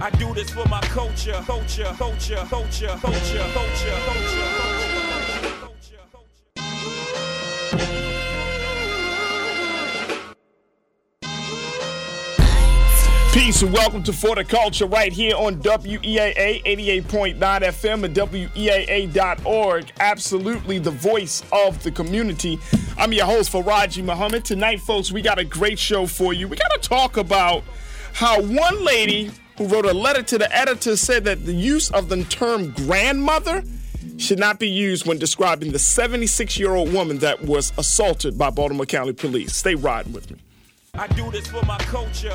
I do this for my culture. Peace and welcome to For the Culture right here on WEAA 88.9 FM and WEAA.org. Absolutely the voice of the community. I'm your host, Faraji Muhammad. Tonight, folks, we got a great show for you. We got to talk about how one lady who wrote a letter to the editor said that the use of the term grandmother should not be used when describing the 76-year-old woman that was assaulted by Baltimore County Police. Stay riding with me. I do this for my culture.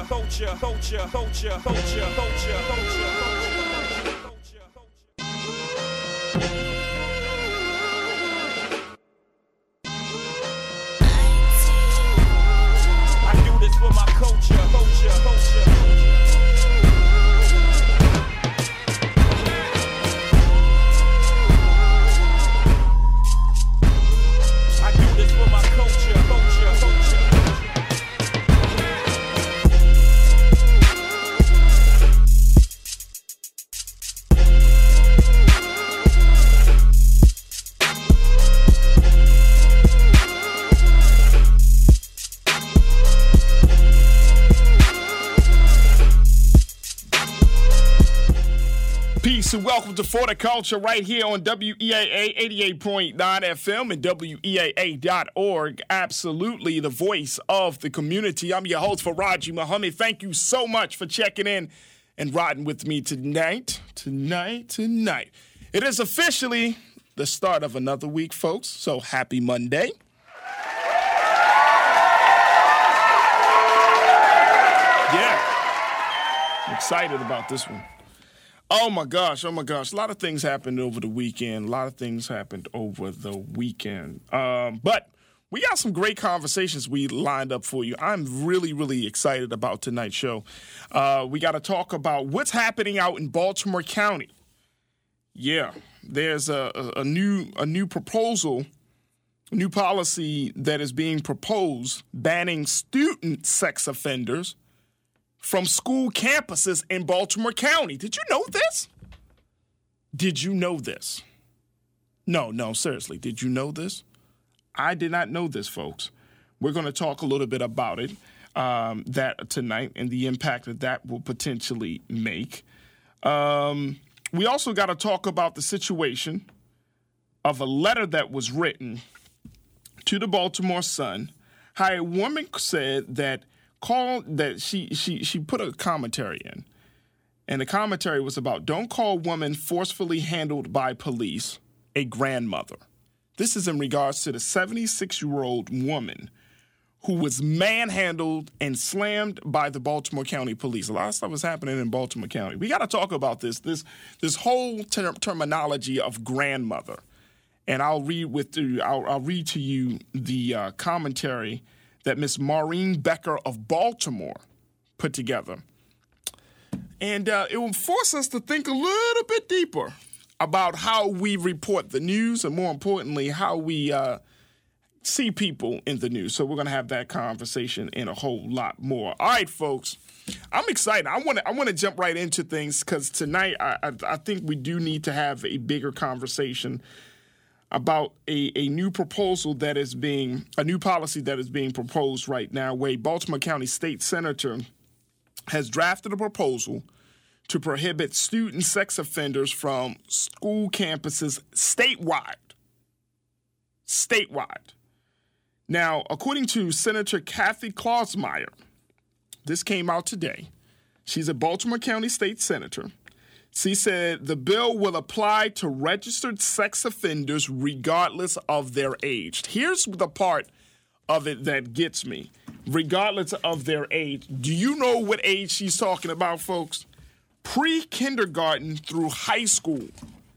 I do this for my culture. Peace and welcome to For the Culture right here on WEAA 88.9 FM and WEAA.org. Absolutely the voice of the community. I'm your host, Faraji Muhammad. Thank you so much for checking in and riding with me tonight. It is officially the start of another week, folks, so happy Monday. Yeah, I'm excited about this one. Oh my gosh. A lot of things happened over the weekend. But we got some great conversations we lined up for you. I'm really, really excited about tonight's show. We got to talk about what's happening out in Baltimore County. Yeah, there's a new proposal, a new policy that is being proposed banning student sex offenders from school campuses in Baltimore County. Did you know this? No, seriously. Did you know this? I did not know this, folks. We're going to talk a little bit about it that tonight and the impact that will potentially make. We also got to talk about the situation of a letter that was written to the Baltimore Sun. How a woman said that she put a commentary in, and the commentary was about don't call woman forcefully handled by police a grandmother. This is in regards to the 76-year-old woman who was manhandled and slammed by the Baltimore County Police. A lot of stuff is happening in Baltimore County. We got to talk about this whole terminology of grandmother, and I'll read to you the commentary that Miss Maureen Becker of Baltimore put together. And it will force us to think a little bit deeper about how we report the news and, more importantly, how we see people in the news. So we're going to have that conversation and a whole lot more. All right, folks, I'm excited. I want to jump right into things because tonight I think we do need to have a bigger conversation about a new proposal a new policy that is being proposed right now, where a Baltimore County state senator has drafted a proposal to prohibit student sex offenders from school campuses statewide. Now, according to Senator Kathy Klausmeier, this came out today. She's a Baltimore County state senator. She said the bill will apply to registered sex offenders regardless of their age. Here's the part of it that gets me. Regardless of their age. Do you know what age she's talking about, folks? Pre-kindergarten through high school.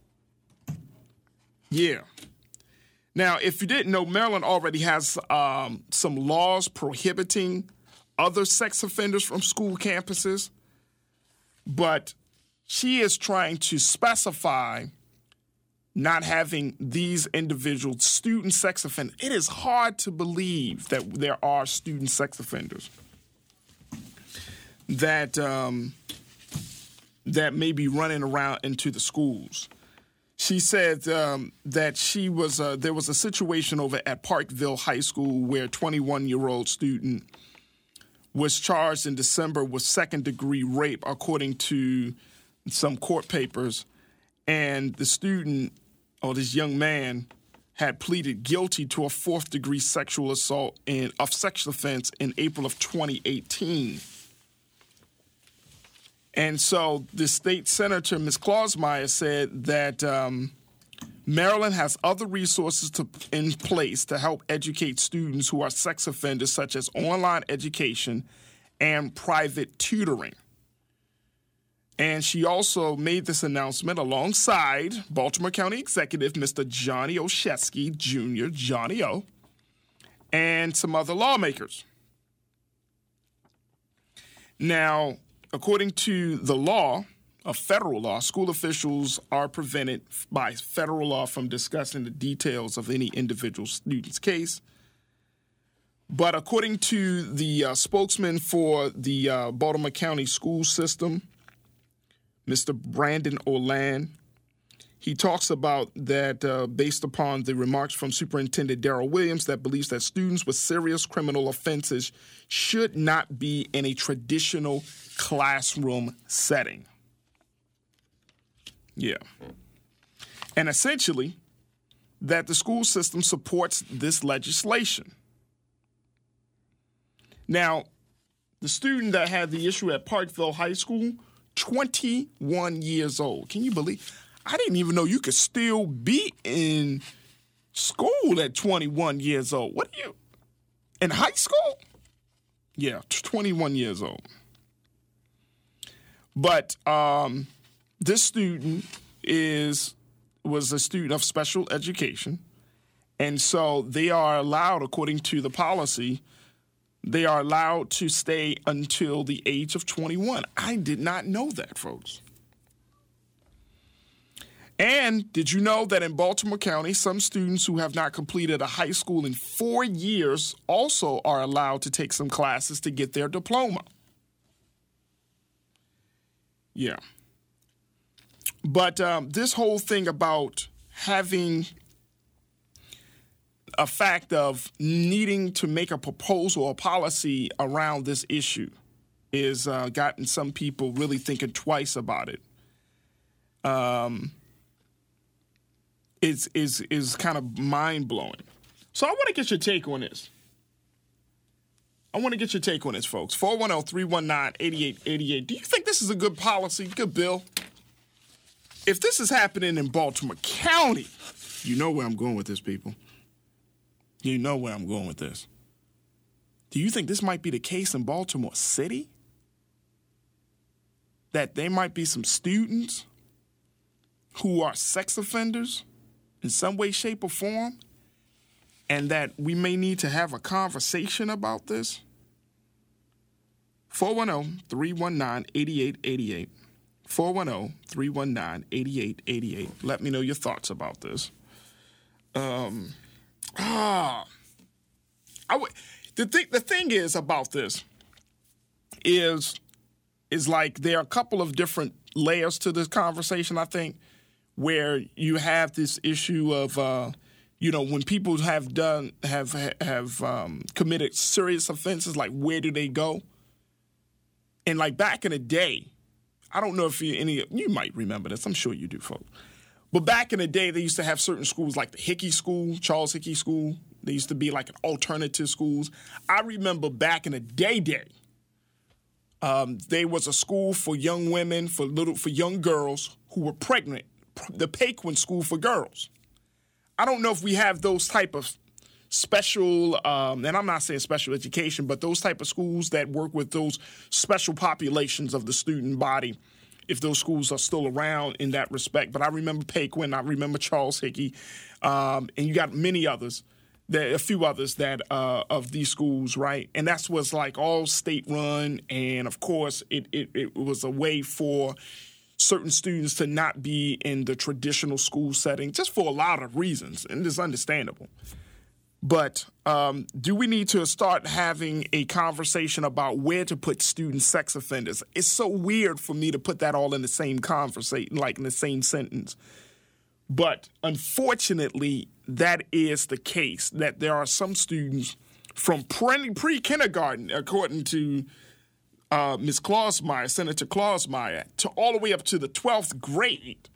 Yeah. Now, if you didn't know, Maryland already has some laws prohibiting other sex offenders from school campuses. But she is trying to specify not having these individual student sex offenders. It is hard to believe that there are student sex offenders that that may be running around into the schools. She said that there was a situation over at Parkville High School where a 21-year-old student was charged in December with second-degree rape, according to some court papers. And the student, or this young man, had pleaded guilty to a fourth-degree sexual assault of sexual offense in April of 2018. And so the state senator, Ms. Clausmeyer, said that Maryland has other resources in place to help educate students who are sex offenders, such as online education and private tutoring. And she also made this announcement alongside Baltimore County Executive Mr. Johnny Olszewski Jr., Johnny O., and some other lawmakers. Now, according to the law, a federal law, school officials are prevented by federal law from discussing the details of any individual student's case. But according to the spokesman for the Baltimore County school system, Mr. Brandon Olan, he talks about that based upon the remarks from Superintendent Darrell Williams that believes that students with serious criminal offenses should not be in a traditional classroom setting. Yeah. And essentially, that the school system supports this legislation. Now, the student that had the issue at Parkville High School, 21 years old. Can you believe? I didn't even know you could still be in school at 21 years old. What are you? In high school? Yeah, 21 years old. But this student was a student of special education, and so they are allowed, according to the policy, they are allowed to stay until the age of 21. I did not know that, folks. And did you know that in Baltimore County, some students who have not completed a high school in 4 years also are allowed to take some classes to get their diploma? Yeah. But this whole thing about having a fact of needing to make a proposal or policy around this issue is gotten some people really thinking twice about it. Is kind of mind-blowing. So I want to get your take on this. Folks. 410-319-8888. Do you think this is a good policy, good bill? If this is happening in Baltimore County, you know where I'm going with this, people. You know where I'm going with this. Do you think this might be the case in Baltimore City? That there might be some students who are sex offenders in some way, shape, or form, and that we may need to have a conversation about this? 410-319-8888. 410-319-8888. Let me know your thoughts about this. The thing is about this is like there are a couple of different layers to this conversation, I think, where you have this issue of when people have committed serious offenses, like where do they go? And like back in the day, I don't know if you might remember this. I'm sure you do, folks. But back in the day, they used to have certain schools like the Hickey School, Charles Hickey School. They used to be like alternative schools. I remember back in the day, there was a school for young women, for young girls who were pregnant, the Paquin School for Girls. I don't know if we have those type of special, and I'm not saying special education, but those type of schools that work with those special populations of the student body, if those schools are still around in that respect. But I remember Paquin, I remember Charles Hickey, and you got many others, a few others that of these schools, right? And that was like all state-run, and of course it was a way for certain students to not be in the traditional school setting, just for a lot of reasons, and it's understandable. But do we need to start having a conversation about where to put student sex offenders? It's so weird for me to put that all in the same conversation, like in the same sentence. But unfortunately, that is the case, that there are some students from pre-kindergarten, according to Ms. Clausmeyer, Senator Clausmeyer, to all the way up to the 12th grade.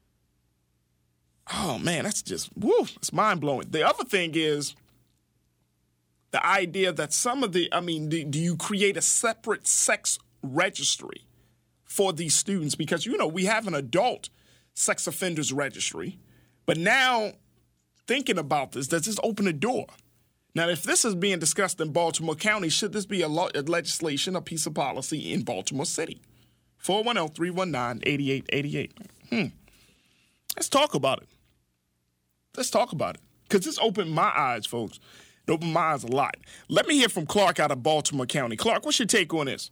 Oh, man, that's just, it's mind-blowing. The other thing is the idea that do you create a separate sex registry for these students? Because, we have an adult sex offenders registry. But now, thinking about this, does this open a door? Now, if this is being discussed in Baltimore County, should this be a legislation, a piece of policy in Baltimore City? 410-319-8888. Let's talk about it. Because this opened my eyes, folks. It opened my eyes a lot. Let me hear from Clark out of Baltimore County. Clark, what's your take on this?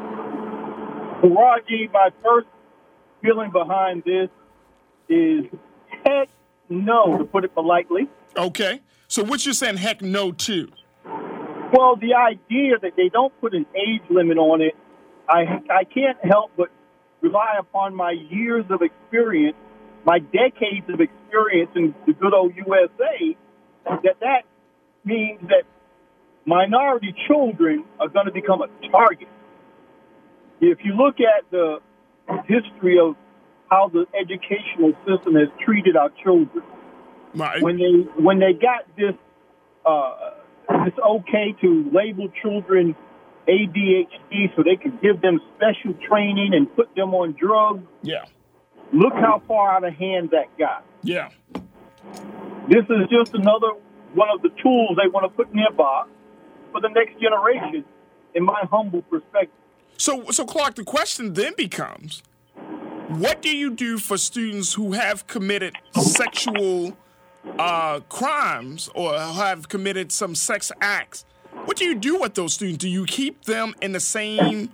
Raji, my first feeling behind this is heck no, to put it politely. Okay. So what you're saying heck no to? Well, the idea that they don't put an age limit on it, I can't help but rely upon my years of experience, my decades of experience in the good old USA, that means that minority children are going to become a target. If you look at the history of how the educational system has treated our children, right. when they got this okay to label children ADHD so they could give them special training and put them on drugs. Yeah. Look how far out of hand that got. Yeah. This is just another one of the tools they want to put in their box for the next generation, in my humble perspective. So Clark, the question then becomes, what do you do for students who have committed sexual crimes or have committed some sex acts? What do you do with those students? Do you keep them in the same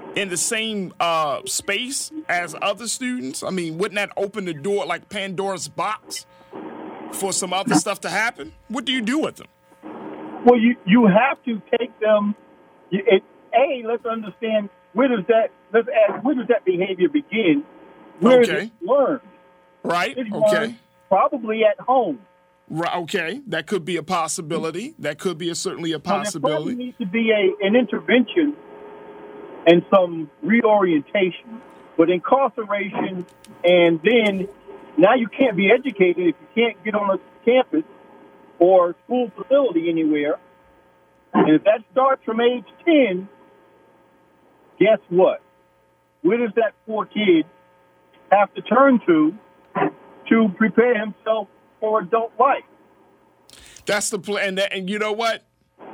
space as other students? I mean, wouldn't that open the door like Pandora's box for some other stuff to happen? What do you do with them? Well, you have to take them. Let's understand where does that behavior begin? Where is it learned? Right. It's okay. learned probably at home. Right. Okay. That could be a possibility. That could be certainly a possibility. There probably needs to be an intervention and some reorientation, but incarceration, and then now you can't be educated if you can't get on a campus or school facility anywhere. And if that starts from age 10, guess what? Where does that poor kid have to turn to prepare himself for adult life? That's the plan. And you know what?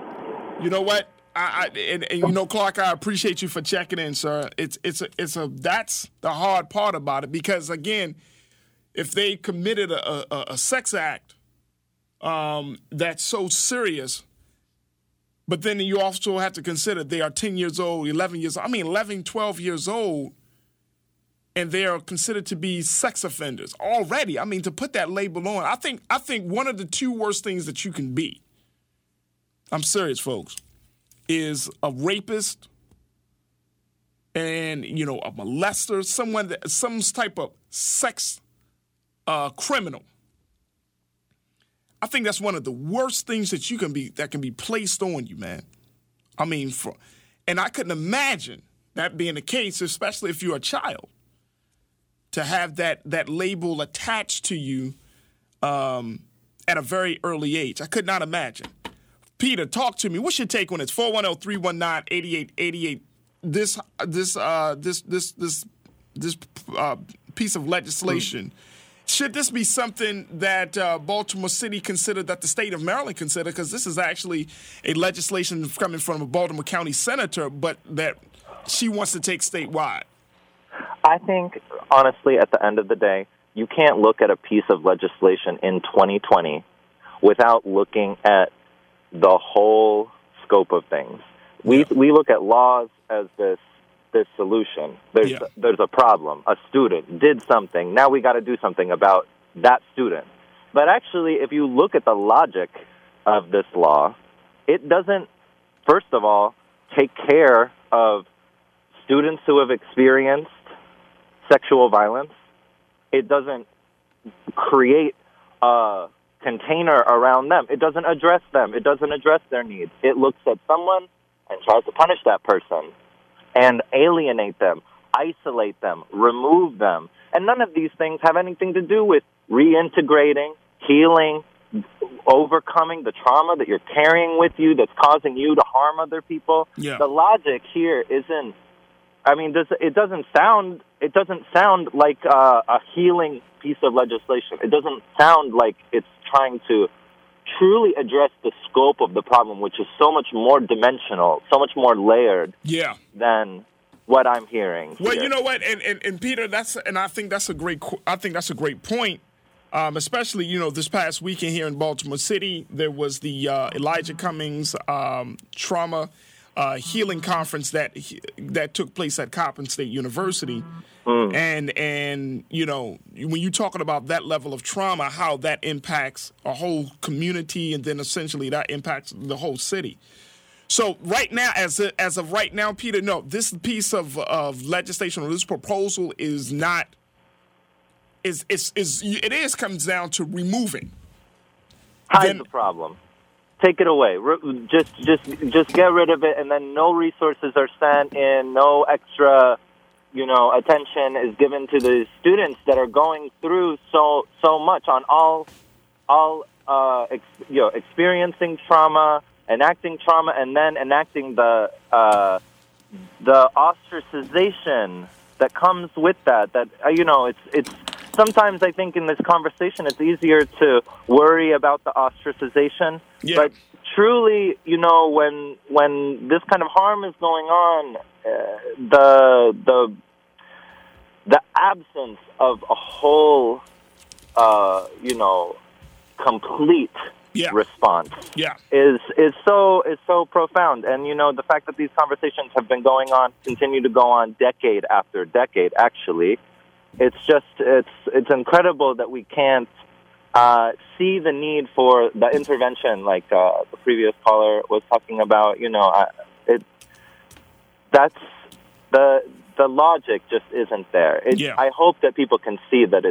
Clark, I appreciate you for checking in, sir. That's the hard part about it, because again, if they committed a sex act that's so serious, but then you also have to consider they are 10 years old, 11 years old. 12 years old, and they are considered to be sex offenders already. I mean, to put that label on, I think one of the two worst things that you can be, I'm serious, folks, is a rapist and, a molester, some type of sex criminal. I think that's one of the worst things that can be placed on you, man. And I couldn't imagine that being the case, especially if you're a child, to have that label attached to you at a very early age. I could not imagine. Peter, talk to me. What's your take on this? 410-319-8888. This piece of legislation. Should this be something that Baltimore City considered, that the state of Maryland considered? Because this is actually a legislation coming from a Baltimore County senator, but that she wants to take statewide. I think, honestly, at the end of the day, you can't look at a piece of legislation in 2020 without looking at the whole scope of things. We look at laws as this solution. There's a problem. A student did something. Now we got to do something about that student. But actually, if you look at the logic of this law, it doesn't, first of all, take care of students who have experienced sexual violence. It doesn't create a container around them. It doesn't address them. It doesn't address their needs. It looks at someone and tries to punish that person and alienate them, isolate them, remove them. And none of these things have anything to do with reintegrating, healing, overcoming the trauma that you're carrying with you that's causing you to harm other people. Yeah. The logic here isn't, I mean, it doesn't sound like a healing piece of legislation. It doesn't sound like it's trying to truly address the scope of the problem, which is so much more dimensional, so much more layered than what I'm hearing. Well, here. you know what, and Peter, I think that's a great point. Especially, this past weekend here in Baltimore City, there was the Elijah Cummings trauma healing conference that took place at Coppin State University. And when you're talking about that level of trauma, how that impacts a whole community, and then essentially that impacts the whole city. So right now, as of right now, Peter, no, this piece of legislation or this proposal is not. Comes down to removing. Hide the problem. Take it away. Just get rid of it, and then no resources are sent in. No extra, attention is given to the students that are going through so much on all experiencing trauma, enacting trauma, and then enacting the ostracization that comes with that. That it's. Sometimes I think in this conversation it's easier to worry about the ostracization. Yeah. But truly, when this kind of harm is going on, the absence of a whole, complete response is so profound. And the fact that these conversations have been going on, continue to go on decade after decade, actually. It's incredible that we can't see the need for the intervention, like the previous caller was talking about. That's the logic just isn't there. I hope that people can see that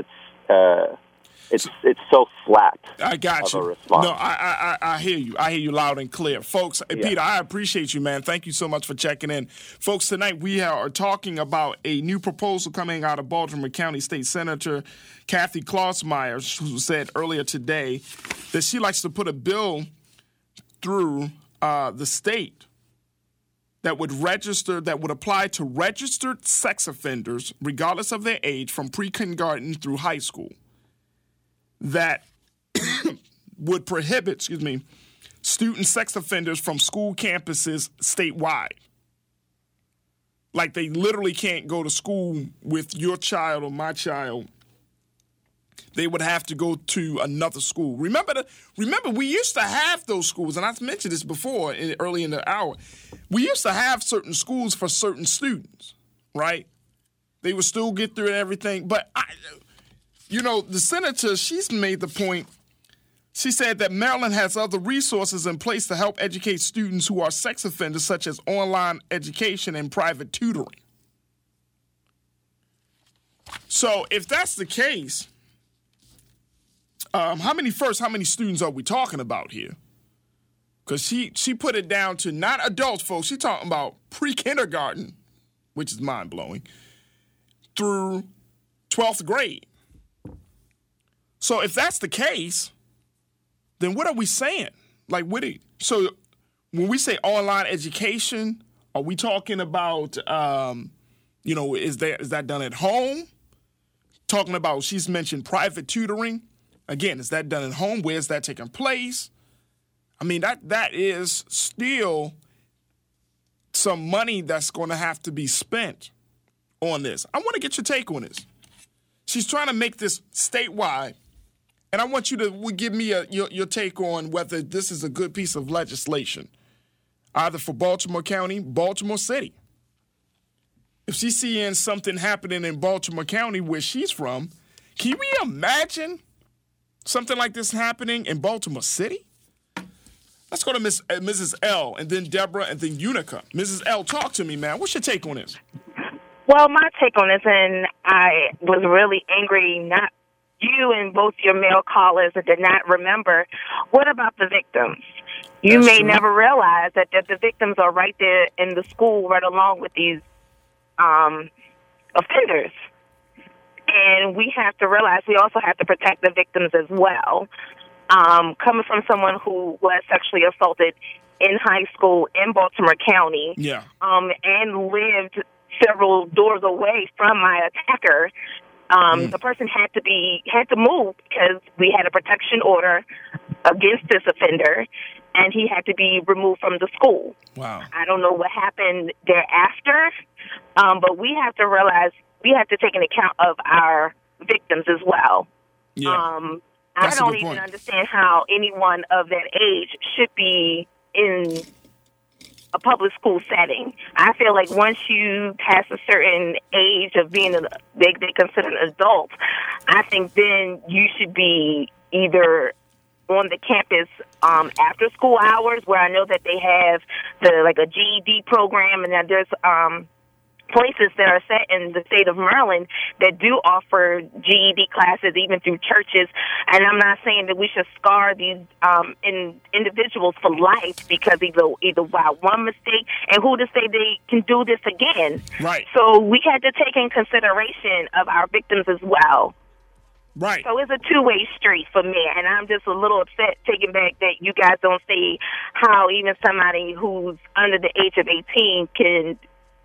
it's so flat. I got you. Of a response. No, I hear you. I hear you loud and clear. Folks, Peter, I appreciate you, man. Thank you so much for checking in. Folks, tonight we are talking about a new proposal coming out of Baltimore County State Senator Kathy Klotzmeyer, who said earlier today that she likes to put a bill through the state that would apply to registered sex offenders, regardless of their age, from pre-kindergarten through high school, that would prohibit, student sex offenders from school campuses statewide. Like they literally can't go to school with your child or my child. They would have to go to another school. Remember, we used to have those schools, and I've mentioned this before early in the hour. We used to have certain schools for certain students, right? They would still get through and everything, but the senator, she's made the point. She said that Maryland has other resources in place to help educate students who are sex offenders, such as online education and private tutoring. So if that's the case, how many students are we talking about here? Because she put it down to not adults, folks. She's talking about pre-kindergarten, which is mind-blowing, through 12th grade. So if that's the case, then what are we saying? So when we say online education, are we talking about, is that done at home? Talking about, she's mentioned private tutoring. Again, is that done at home? Where's that taking place? I mean, that is still some money that's going to have to be spent on this. I want to get your take on this. She's trying to make this statewide. And I want you to give me your take on whether this is a good piece of legislation, either for Baltimore County, Baltimore City. If she's seeing something happening in Baltimore County where she's from, can we imagine something like this happening in Baltimore City? Let's go to Mrs. L, and then Deborah, and then Unica. Mrs. L, talk to me, man. What's your take on this? Well, my take on this, and I was really angry, not you and both your male callers that did not remember, what about the victims? You That's may true. never realize that the victims are right there in the school right along with these offenders. And we have to realize we also have to protect the victims as well. Coming from someone who was sexually assaulted in high school in Baltimore County, Yeah. And lived several doors away from my attacker, the person had to move because we had a protection order against this offender, and he had to be removed from the school. Wow. I don't know what happened thereafter, but we have to realize we have to take into account of our victims as well. Yeah. I That's a don't good even point. understand how anyone of that age should be in a public school setting. I feel like once you pass a certain age of being they consider an adult, I think then you should be either on the campus after school hours, where I know that they have a GED program, and that there's places that are set in the state of Maryland that do offer GED classes even through churches. And I'm not saying that we should scar these individuals for life because either by one mistake, and who to say they can do this again. Right. So we had to take in consideration of our victims as well. Right. So it's a two-way street for me, and I'm just a little upset taking back that you guys don't see how even somebody who's under the age of 18 can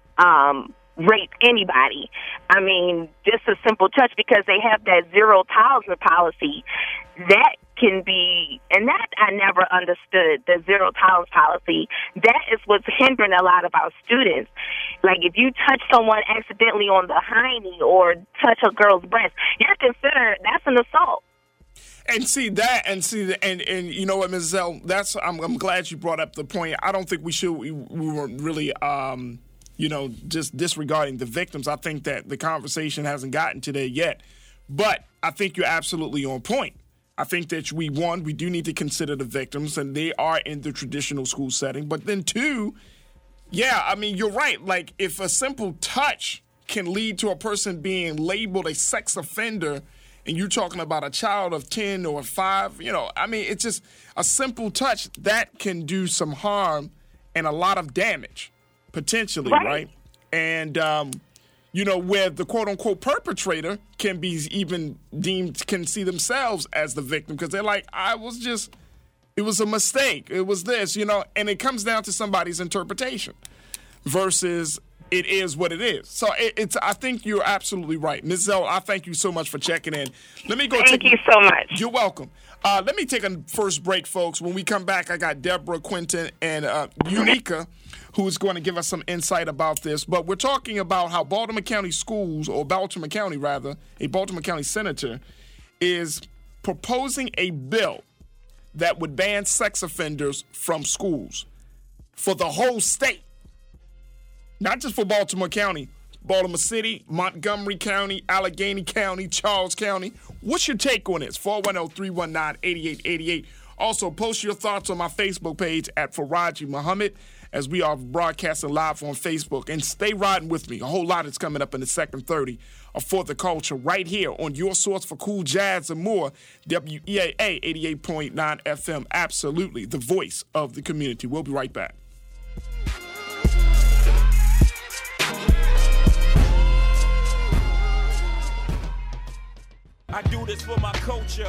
rape anybody. I mean, just a simple touch, because they have that zero tolerance policy. That can be, and that I never understood, the zero tolerance policy. That is what's hindering a lot of our students. Like, if you touch someone accidentally on the hiney or touch a girl's breast, you're considered, that's an assault. And you know what, Mrs. L, I'm glad you brought up the point. I don't think we were really just disregarding the victims. I think that the conversation hasn't gotten to there yet. But I think you're absolutely on point. I think that we do need to consider the victims, and they are in the traditional school setting. But then two, yeah, I mean, you're right. Like, if a simple touch can lead to a person being labeled a sex offender, and you're talking about a child of 10 or 5, I mean, it's just a simple touch that can do some harm and a lot of damage, potentially, right? And, where the quote-unquote perpetrator can be even can see themselves as the victim because they're like, it was a mistake. It was this, and it comes down to somebody's interpretation versus it is what it is. So I think you're absolutely right. Ms. Zell, I thank you so much for checking in. Let me go. Thank you so much. You're welcome. Let me take a first break, folks. When we come back, I got Deborah, Quentin, and Unica, who's going to give us some insight about this. But we're talking about how Baltimore County schools, or Baltimore County rather, a Baltimore County senator, is proposing a bill that would ban sex offenders from schools for the whole state. Not just for Baltimore County, Baltimore City, Montgomery County, Allegheny County, Charles County. What's your take on this? 410-319-8888. Also, post your thoughts on my Facebook page at Faraji Muhammad as we are broadcasting live on Facebook. And stay riding with me. A whole lot is coming up in the second 30 of For the Culture right here on your source for cool jazz and more, WEAA 88.9 FM. Absolutely, the voice of the community. We'll be right back. I do this for my culture.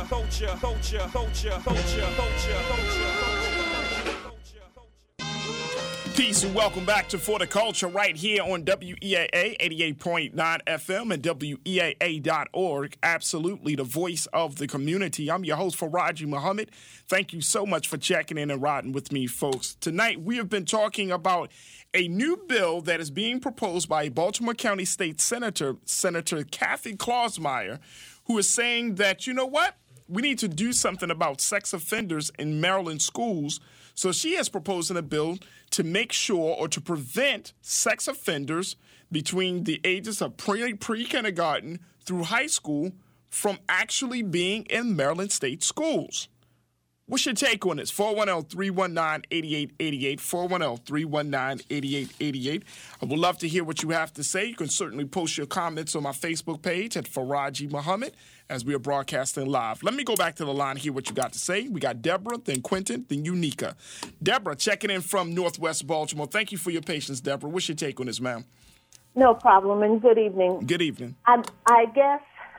Peace and welcome back to For the Culture right here on WEAA 88.9 FM and WEAA.org. Absolutely, the voice of the community. I'm your host, Faraji Muhammad. Thank you so much for checking in and riding with me, folks. Tonight, we have been talking about a new bill that is being proposed by Baltimore County State Senator Kathy Klausmeier, who is saying that, you know what? We need to do something about sex offenders in Maryland schools. So she is proposing a bill to make sure or to prevent sex offenders between the ages of pre-kindergarten through high school from actually being in Maryland state schools. What's your take on this? 410-319-8888, 410-319-8888. I would love to hear what you have to say. You can certainly post your comments on my Facebook page at Faraji Muhammad as we are broadcasting live. Let me go back to the line and hear what you got to say. We got Deborah, then Quentin, then Unica. Deborah, checking in from Northwest Baltimore. Thank you for your patience, Deborah. What's your take on this, ma'am? No problem, and good evening. Good evening. I guess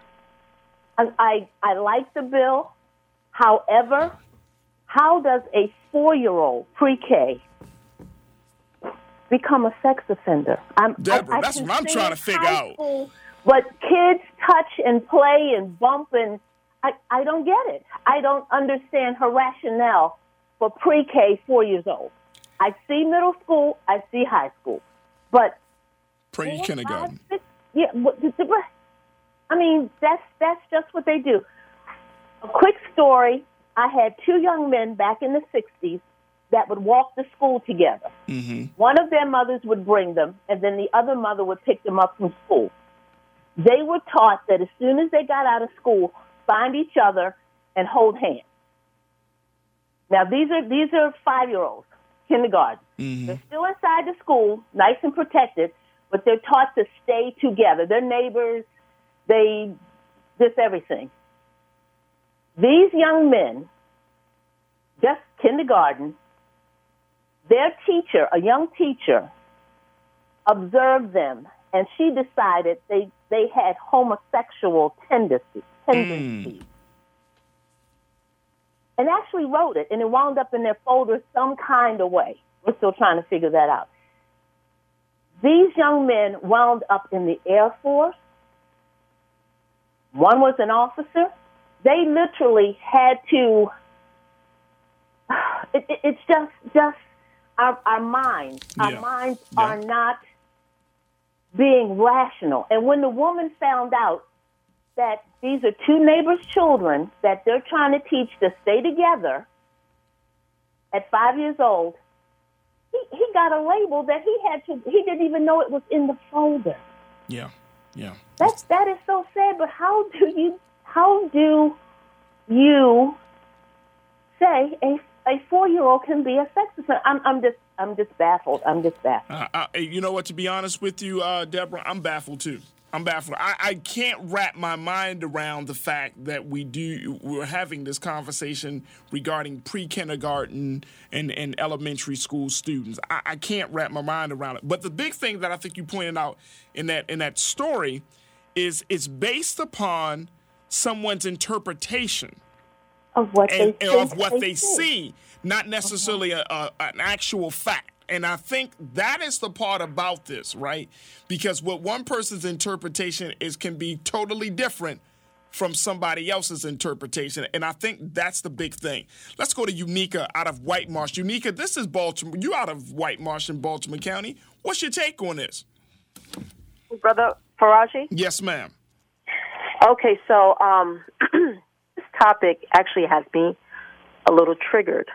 I like the bill. However, how does a 4-year-old pre-K become a sex offender? Deborah, that's what I'm trying to figure out. But kids touch and play and bump, and I don't get it. I don't understand her rationale for pre-K 4 years old. I see middle school, I see high school, but pre-kindergarten. Yeah, I mean that's just what they do. A quick story. I had 2 young men back in the 60s that would walk to school together. Mm-hmm. One of their mothers would bring them, and then the other mother would pick them up from school. They were taught that as soon as they got out of school, find each other and hold hands. Now, these are 5-year-olds, kindergarten. Mm-hmm. They're still inside the school, nice and protected, but they're taught to stay together. They're neighbors. Just everything. These young men, just kindergarten, their teacher, a young teacher, observed them, and she decided they had homosexual tendencies. And actually wrote it, and it wound up in their folder some kind of way. We're still trying to figure that out. These young men wound up in the Air Force. One was an officer. They literally had to. It's just our minds. Our minds are not being rational. And when the woman found out that these are 2 neighbors' children that they're trying to teach to stay together at 5 years old, he got a label that he didn't even know it was in the folder. Yeah. That is so sad. But how do you say a 4-year-old can be a sex offender? I'm just baffled. You know what? To be honest with you, Deborah, I'm baffled too. I can't wrap my mind around the fact that we're having this conversation regarding pre-kindergarten and elementary school students. I can't wrap my mind around it. But the big thing that I think you pointed out in that story is it's based upon someone's interpretation of what they see, not necessarily an actual fact. And I think that is the part about this, right? Because what one person's interpretation is can be totally different from somebody else's interpretation. And I think that's the big thing. Let's go to Unica out of White Marsh. Unica, this is Baltimore. You out of White Marsh in Baltimore County. What's your take on this? Brother Faraji? Yes, ma'am. Okay, so this topic actually has me a little triggered.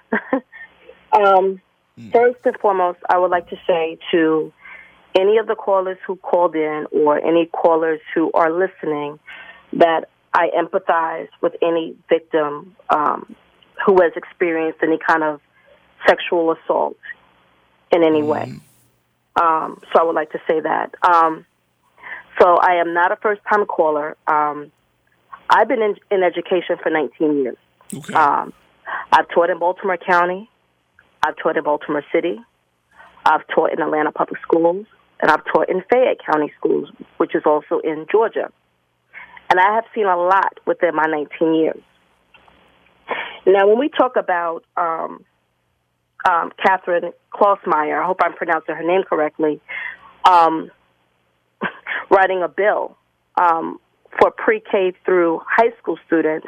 First and foremost, I would like to say to any of the callers who called in or any callers who are listening that I empathize with any victim who has experienced any kind of sexual assault in any way. So I would like to say that. So I am not a first-time caller. I've been in education for 19 years. Okay. I've taught in Baltimore County. I've taught in Baltimore City. I've taught in Atlanta Public Schools. And I've taught in Fayette County Schools, which is also in Georgia. And I have seen a lot within my 19 years. Now, when we talk about Catherine Klossmeyer, I hope I'm pronouncing her name correctly, writing a bill for pre-K through high school students,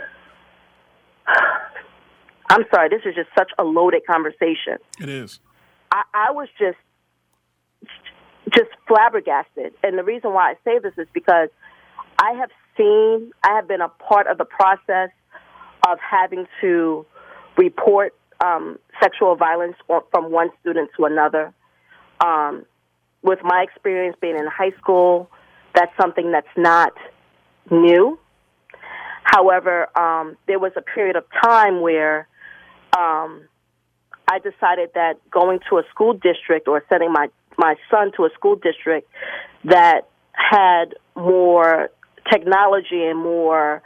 I'm sorry, this is just such a loaded conversation. It is. I was just flabbergasted. And the reason why I say this is because I have been a part of the process of having to report sexual violence from one student to another. With my experience being in high school, that's something that's not new. However, there was a period of time where I decided that going to a school district or sending my son to a school district that had more technology and more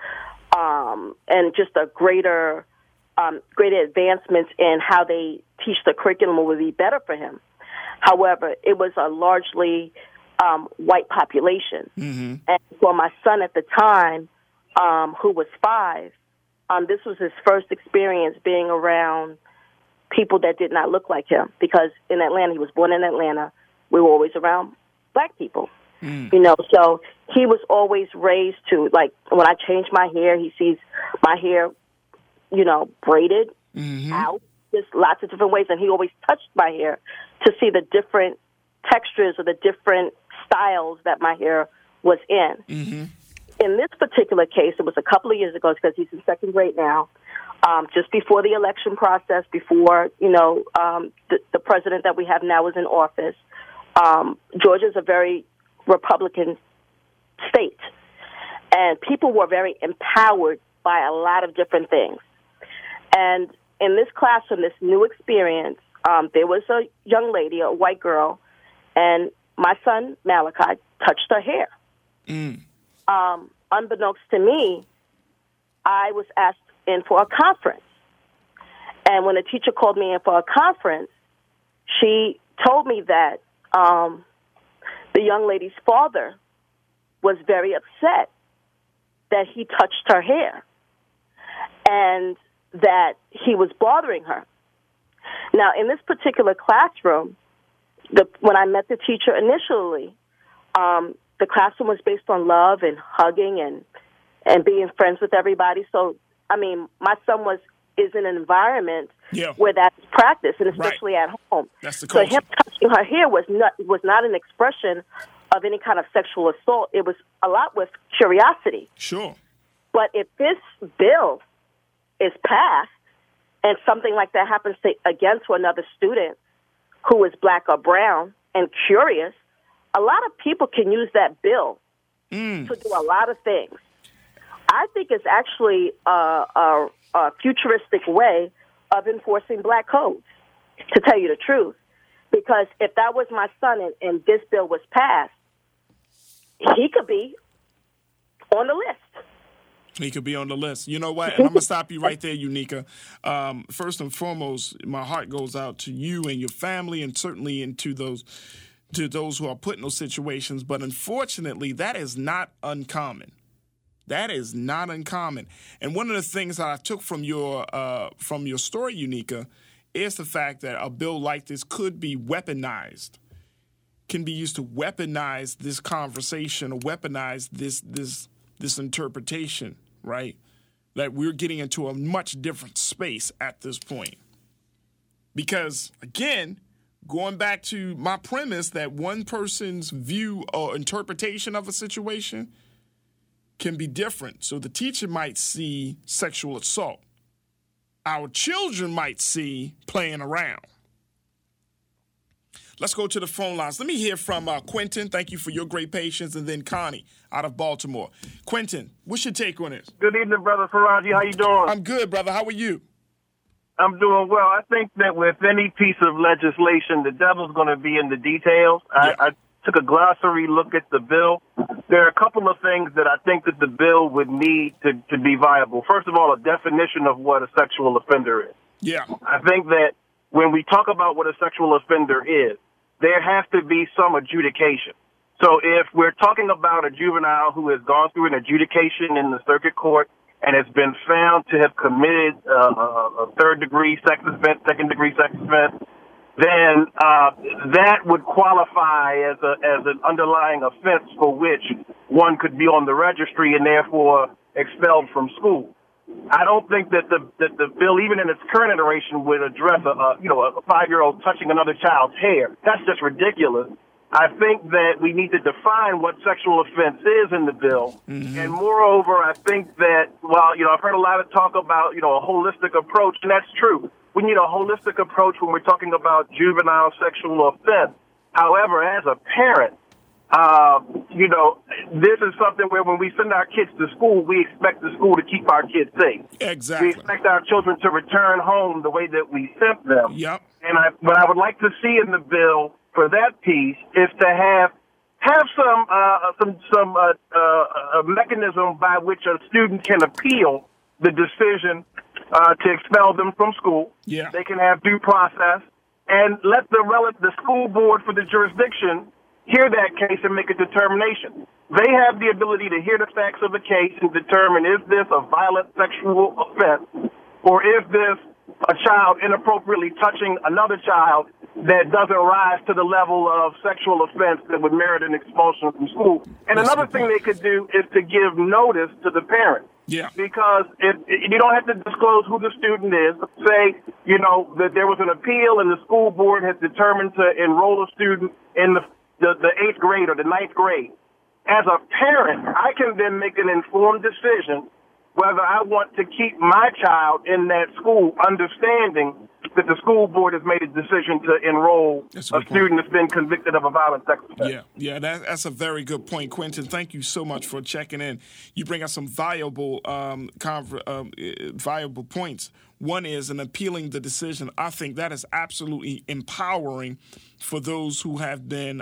and just a greater advancements in how they teach the curriculum would be better for him. However, it was a largely white population. Mm-hmm. And for my son at the time, who was 5, this was his first experience being around people that did not look like him, because in Atlanta, he was born in Atlanta, we were always around black people. You know, so he was always raised to, like, when I change my hair, he sees my hair, you know, braided out, just lots of different ways, and he always touched my hair to see the different textures or the different styles that my hair was in. In this particular case, it was a couple of years ago, because he's in 2nd grade now, just before the election process, before, you know, the president that we have now is in office. Georgia's a very Republican state, and people were very empowered by a lot of different things. And in this classroom, this new experience, there was a young lady, a white girl, and my son, Malachi, touched her hair. Unbeknownst to me, I was asked in for a conference. And when the teacher called me in for a conference, she told me that the young lady's father was very upset that he touched her hair and that he was bothering her. Now, in this particular classroom, when I met the teacher initially, the classroom was based on love and hugging and being friends with everybody. So, I mean, my son is in an environment where that's practiced, and especially at home. That's the culture. So him touching her hair was not an expression of any kind of sexual assault. It was a lot with curiosity. Sure. But if this bill is passed and something like that happens again to another student who is black or brown and curious, a lot of people can use that bill to do a lot of things. I think it's actually a futuristic way of enforcing black codes, to tell you the truth. Because if that was my son and this bill was passed, he could be on the list. He could be on the list. You know what? And I'm going to stop you right there, Unica. First and foremost, my heart goes out to you and your family, and certainly to those who are put in those situations. But unfortunately, that is not uncommon. That is not uncommon. And one of the things that I took from your story, Unica, is the fact that a bill like this could be weaponized, can be used to weaponize this conversation or weaponize this interpretation, right? That we're getting into a much different space at this point. Because, again, going back to my premise that one person's view or interpretation of a situation can be different. So the teacher might see sexual assault. Our children might see playing around. Let's go to the phone lines. Let me hear from Quentin. Thank you for your great patience. And then Connie out of Baltimore. Quentin, what's your take on this? Good evening, Brother Faraji. How you doing? I'm good, brother. How are you? I'm doing well. I think that with any piece of legislation, the devil's going to be in the details. Yeah. I took a glossary look at the bill. There are a couple of things that I think that the bill would need to be viable. First of all, a definition of what a sexual offender is. Yeah. I think that when we talk about what a sexual offender is, there has to be some adjudication. So if we're talking about a juvenile who has gone through an adjudication in the circuit court and has been found to have committed a third-degree sex offense, second-degree sex offense, then that would qualify as an underlying offense for which one could be on the registry and therefore expelled from school. I don't think that the bill, even in its current iteration, would address a 5-year-old touching another child's hair. That's just ridiculous. I think that we need to define what sexual offense is in the bill. Mm-hmm. And moreover, I think that, I've heard a lot of talk about, a holistic approach, and that's true. We need a holistic approach when we're talking about juvenile sexual offense. However, as a parent, This is something where when we send our kids to school, we expect the school to keep our kids safe. Exactly. We expect our children to return home the way that we sent them. Yep. And what I would like to see in the bill for that piece is to have some mechanism by which a student can appeal the decision to expel them from school. Yeah. They can have due process, and let the school board for the jurisdiction hear that case and make a determination. They have the ability to hear the facts of the case and determine, is this a violent sexual offense, or is this a child inappropriately touching another child that doesn't rise to the level of sexual offense that would merit an expulsion from school. And another thing they could do is to give notice to the parent. Yeah. Because if you don't have to disclose who the student is. Say, that there was an appeal and the school board has determined to enroll a student in the 8th grade or the 9th grade. As a parent, I can then make an informed decision whether I want to keep my child in that school, understanding that the school board has made a decision to enroll a student that's been convicted of a violent sex offense. Yeah, that's a very good point, Quentin. Thank you so much for checking in. You bring us some valuable points. One is in appealing the decision. I think that is absolutely empowering for those who have been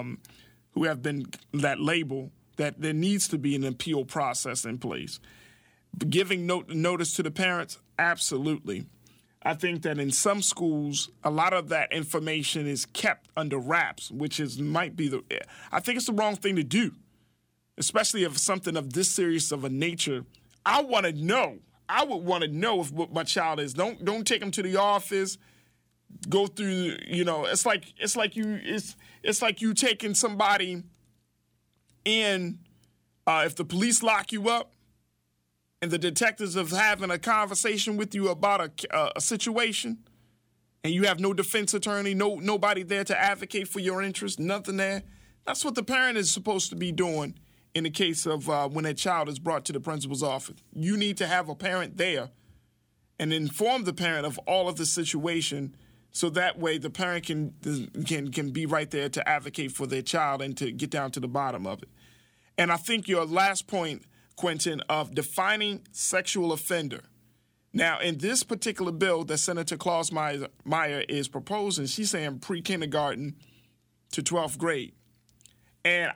that label, that there needs to be an appeal process in place. Giving notice to the parents, absolutely. I think that in some schools, a lot of that information is kept under wraps, which might be I think it's the wrong thing to do, especially if something of this serious of a nature. I want to know. I would want to know what my child is. Don't take them to the office. Go through. It's like you taking somebody in. If the police lock you up, and the detectives are having a conversation with you about a situation, and you have no defense attorney, nobody there to advocate for your interest, nothing there. That's what the parent is supposed to be doing in the case of when a child is brought to the principal's office. You need to have a parent there and inform the parent of all of the situation, so that way the parent can be right there to advocate for their child and to get down to the bottom of it. And I think your last point, Quentin, of defining sexual offender. Now, in this particular bill that Senator Claus Meyer is proposing, she's saying pre-kindergarten to 12th grade. And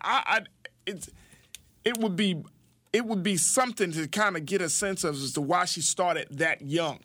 it would be something to kind of get a sense of as to why she started that young.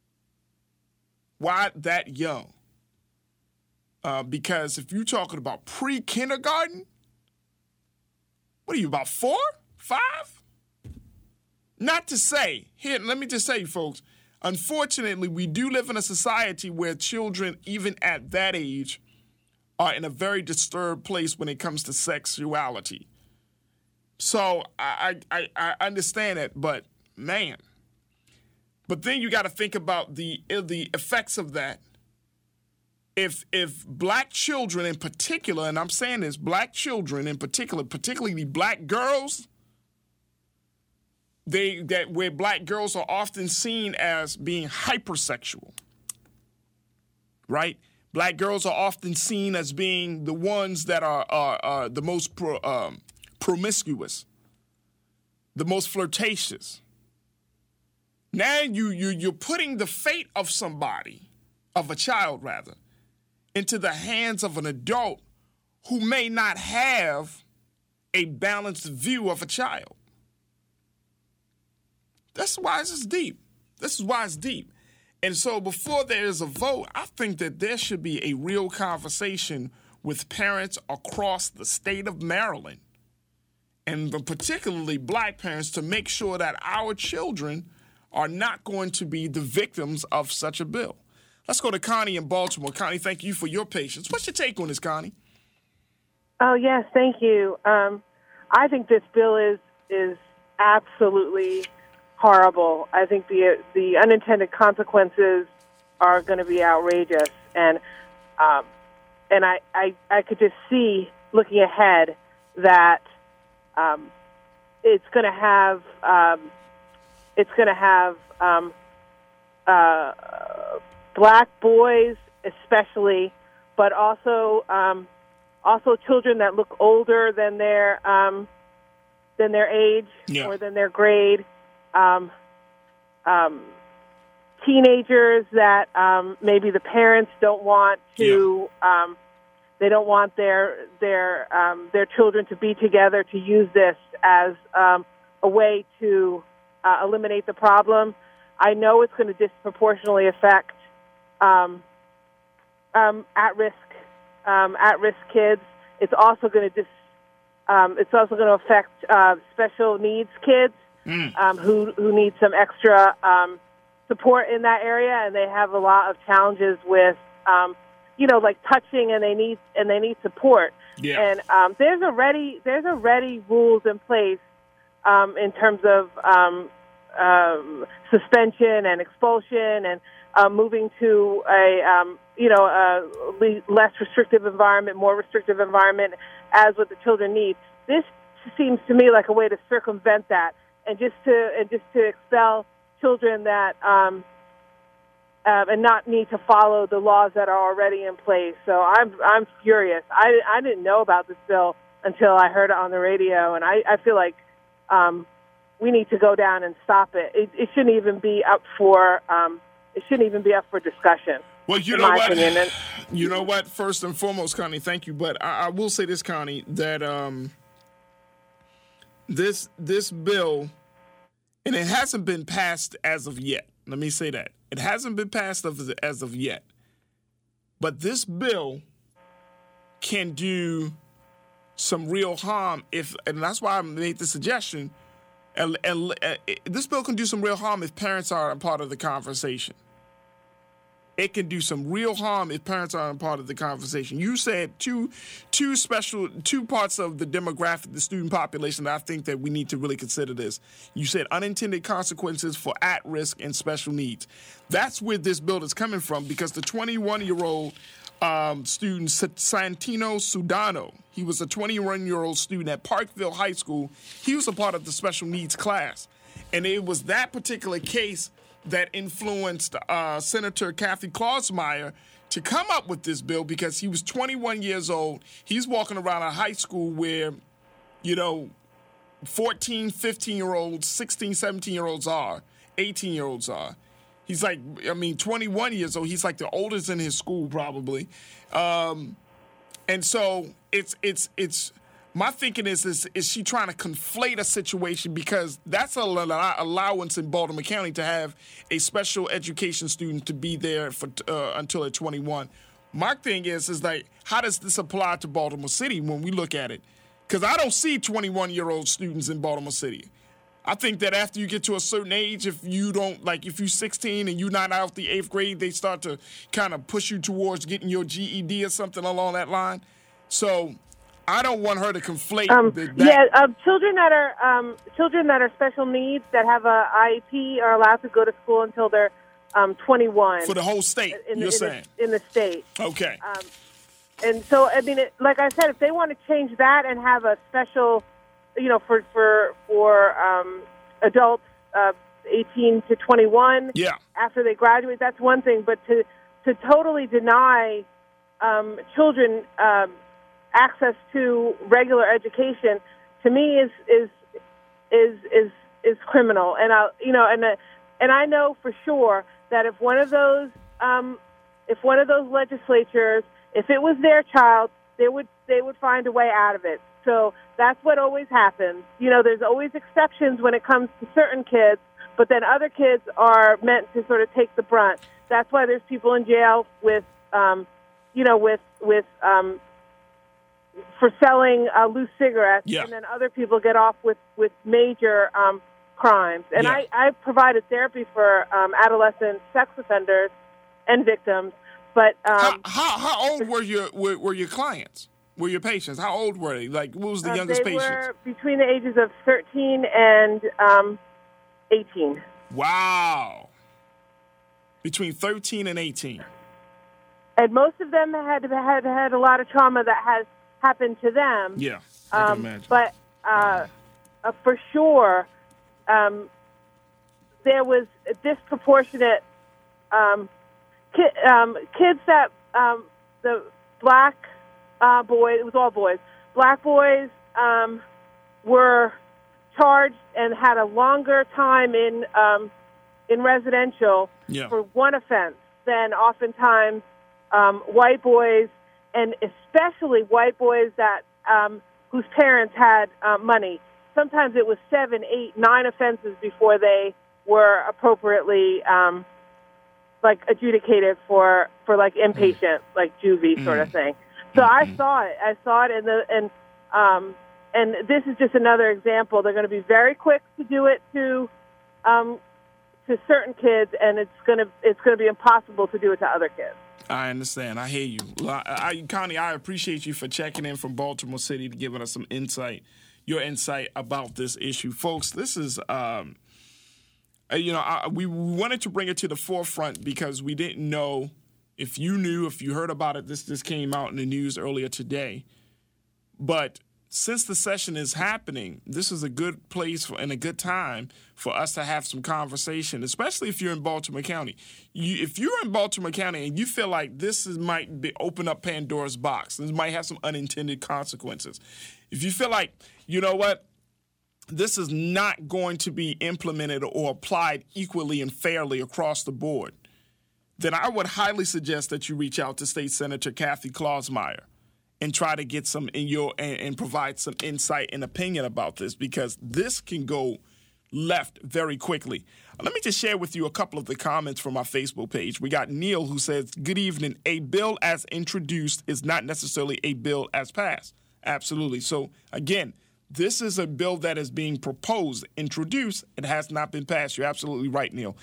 Why that young? Because if you're talking about pre-kindergarten, what are you, about 4, 5? Not to say, here, let me just say, folks, unfortunately, we do live in a society where children, even at that age, are in a very disturbed place when it comes to sexuality. So I understand it, but man. But then you got to think about the effects of that. If black children in particular, and I'm saying this, black children in particular, particularly black girls, where black girls are often seen as being hypersexual, right? Black girls are often seen as being the ones that are the most promiscuous, the most flirtatious. Now you're putting the fate of somebody, of a child rather, into the hands of an adult who may not have a balanced view of a child. That's why it's deep. This is why it's deep. And so before there is a vote, I think that there should be a real conversation with parents across the state of Maryland, and particularly black parents, to make sure that our children are not going to be the victims of such a bill. Let's go to Connie in Baltimore. Connie, thank you for your patience. What's your take on this, Connie? Oh, yes, thank you. I think this bill is absolutely horrible. I think the unintended consequences are going to be outrageous, and I could just see, looking ahead, that it's going to have black boys especially, but also Also, children that look older than their age or than their grade. Teenagers that maybe the parents don't want to. They don't want their children to be together, to use this as a way to eliminate the problem. I know it's going to disproportionately affect at-risk kids. It's also going to affect special needs kids who need some extra support in that area, and they have a lot of challenges with like touching, and they need support. Yeah. And there's already rules in place in terms of suspension and expulsion, and moving to a less restrictive environment, more restrictive environment, as what the children need. This seems to me like a way to circumvent that, and just to expel children that and not need to follow the laws that are already in place. So I'm furious. I didn't know about this bill until I heard it on the radio, and I feel like we need to go down and stop it. It shouldn't even be up for discussion. Well, you know what? You know what? First and foremost, Connie, thank you. But I will say this, Connie, that this bill, and it hasn't been passed as of yet. Let me say that. It hasn't been passed as of yet. But this bill can do some real harm and that's why I made the suggestion. And this bill can do some real harm if parents aren't a part of the conversation. It can do some real harm if parents aren't a part of the conversation. You said two parts of the demographic, the student population, that I think that we need to really consider this. You said unintended consequences for at-risk and special needs. That's where this bill is coming from, because the 21-year-old student, Santino Sudano, he was a 21-year-old student at Parkville High School. He was a part of the special needs class. And it was that particular case that influenced Senator Kathy Klausmeier to come up with this bill, because he was 21 years old. He's walking around a high school where, 14, 15-year-olds, 16, 17-year-olds are, 18-year-olds are. He's 21 years old. He's like the oldest in his school probably. And so it's my thinking is she trying to conflate a situation, because that's an allowance in Baltimore County to have a special education student to be there for until they're 21. My thing is like, how does this apply to Baltimore City when we look at it? Because I don't see 21-year-old students in Baltimore City. I think that after you get to a certain age, if you're 16 and you're not out the 8th grade, they start to kind of push you towards getting your GED or something along that line. So I don't want her to conflate children that are special needs that have a IEP are allowed to go to school until they're 21 for the whole state. In the state. Okay. And so like I said, if they want to change that and have a special, for adults 18 to 21, after they graduate, that's one thing. But to totally deny children access to regular education, to me is criminal. And I know for sure that if one of those legislatures, if it was their child, they would find a way out of it. So that's what always happens. There's always exceptions when it comes to certain kids, but then other kids are meant to sort of take the brunt. That's why there's people in jail for selling loose cigarettes, and then other people get off with major crimes. And I provided therapy for adolescent sex offenders and victims. But how old were your clients? Were your patients? How old were they? Like, what was the youngest patient? They were between the ages of 13 and 18. Wow. Between 13 and 18. And most of them had a lot of trauma that has happened to them. Yeah, I can imagine. But for sure, there was a disproportionate kids that the black boys. It was all boys. Black boys were charged and had a longer time in residential for one offense than oftentimes white boys, and especially white boys that whose parents had money. Sometimes it was 7, 8, 9 offenses before they were appropriately adjudicated for like inpatient, like juvie sort of thing. So I saw it, and this is just another example. They're going to be very quick to do it to certain kids, and it's going to be impossible to do it to other kids. I understand. I hear you. Connie, I appreciate you for checking in from Baltimore City to giving us some insight, your insight about this issue. Folks, this is, we wanted to bring it to the forefront because we didn't know if you heard about it. This came out in the news earlier today. But since the session is happening, this is a good place and a good time for us to have some conversation, especially if you're in Baltimore County. If you're in Baltimore County and you feel like this might open up Pandora's box, this might have some unintended consequences. If you feel like, you know what, this is not going to be implemented or applied equally and fairly across the board, then I would highly suggest that you reach out to State Senator Kathy Klausmeier and try to get some and provide some insight and opinion about this, because this can go left very quickly. Let me just share with you a couple of the comments from our Facebook page. We got Neil, who says, "Good evening. A bill as introduced is not necessarily a bill as passed." Absolutely. So again, this is a bill that is being proposed, introduced. It has not been passed. You're absolutely right, Neil.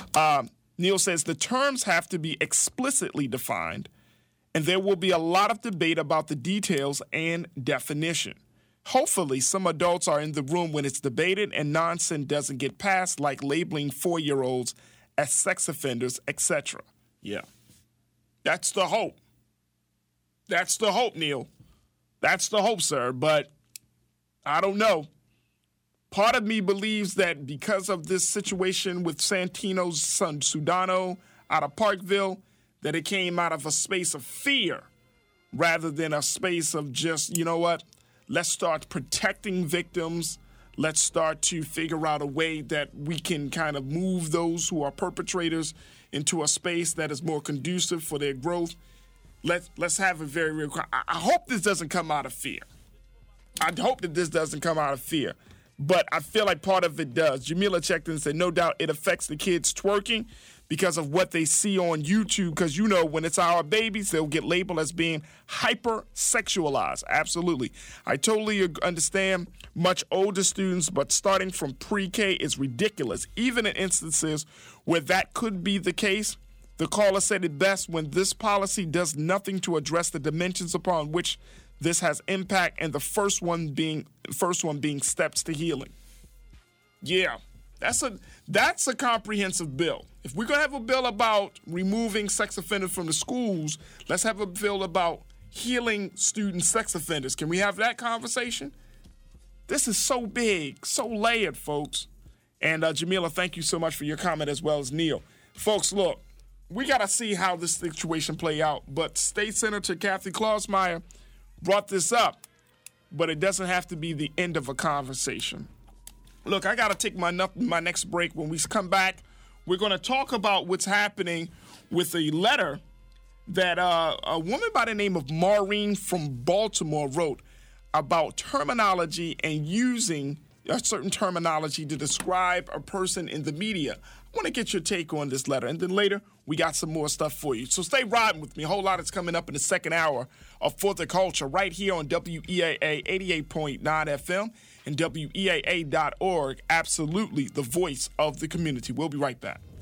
Neil says the terms have to be explicitly defined, and there will be a lot of debate about the details and definition. Hopefully, some adults are in the room when it's debated and nonsense doesn't get passed, like labeling 4-year-olds as sex offenders, etc. Yeah. That's the hope. That's the hope, Neil. That's the hope, sir. But I don't know. Part of me believes that because of this situation with Santino's son, Sudano, out of Parkville, that it came out of a space of fear rather than a space of just, you know what, let's start protecting victims. Let's start to figure out a way that we can kind of move those who are perpetrators into a space that is more conducive for their growth. Let's have a very real. I hope this doesn't come out of fear. I hope that this doesn't come out of fear. But I feel like part of it does. Jamila checked in and said, no doubt it affects the kids twerking because of what they see on YouTube. Because, you know, when it's our babies, they'll get labeled as being hyper-sexualized. Absolutely. I totally understand much older students, but starting from pre-K is ridiculous. Even in instances where that could be the case, the caller said it best: when this policy does nothing to address the dimensions upon which this has impact, and the first one being steps to healing. Yeah, that's a comprehensive bill. If we're gonna have a bill about removing sex offenders from the schools, let's have a bill about healing student sex offenders. Can we have that conversation? This is so big, so layered, folks. And Jamila, thank you so much for your comment, as well as Neil. Folks, look, we gotta see how this situation play out. But State Senator Kathy Klausmeier brought this up, but it doesn't have to be the end of a conversation. Look, I got to take my next break. When we come back, we're going to talk about what's happening with a letter that a woman by the name of Maureen from Baltimore wrote about terminology and using a certain terminology to describe a person in the media. I want to get your take on this letter, and then later we got some more stuff for you. So stay riding with me. A whole lot is coming up in the second hour of For the Culture right here on WEAA 88.9 FM and WEAA.org. Absolutely the voice of the community. We'll be right back.